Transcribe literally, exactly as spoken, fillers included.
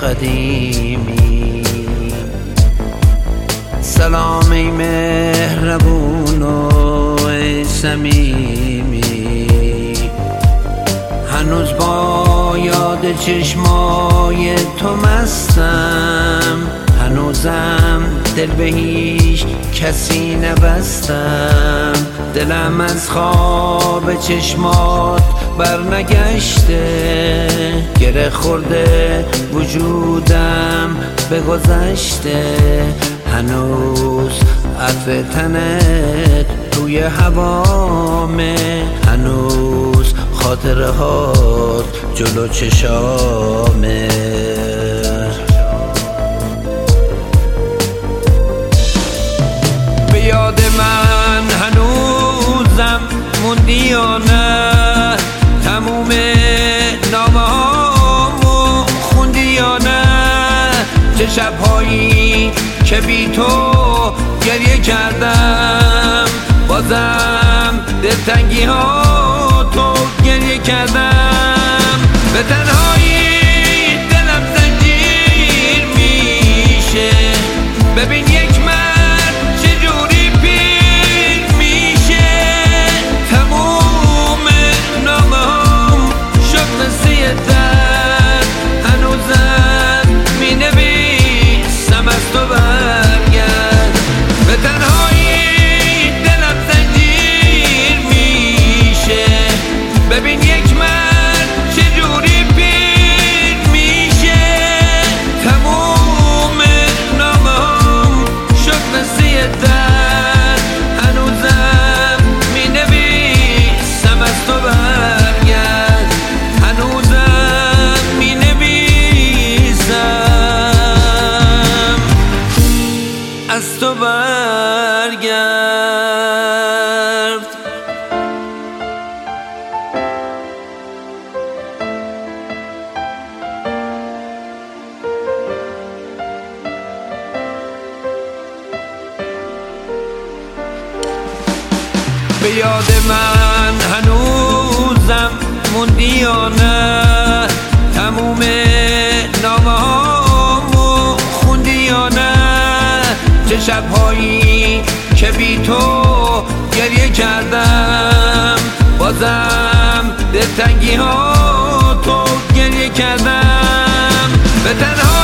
قدیمی. سلام ای مهربون و ای صمیمی، هنوز با یاد چشمای تو مستم، هنوزم دل به هیچ کسی نبستم، دلم از خواب چشمات بر نگشته، گره خورده وجودم به گذشته، هنوز عطر تنت توی هوامه، هنوز خاطره هات جلو چشامه. به یاد من هنوزم موندی یا نه؟ تموم نامه هامو خوندی یا نه؟ چه شبهایی که بی تو گریه کردم، بازم دلتنگی ها تو گریه کردم، به تنهایی دلم زنجیر میشه، ببین یک مرد چجوری پیر میشه، تموم نامه هم شد مثل درد، هنوزم می نویسم از تو برگرد، به تنهایی دلم زنجیر میشه، ببین یک مرد چجوری پیر میشه، تموم نامه هم شد مثل درد، هنوزم می نویسم از تو برگرد، هنوزم می نویسم از تو برگرد. به یاد من هنوزم موندی یا نه؟ تموم نامه هامو خوندی یا نه؟ چه شبهایی که بی تو گریه کردم، بازم دلتنگی ها تو گریه کردم، به تنها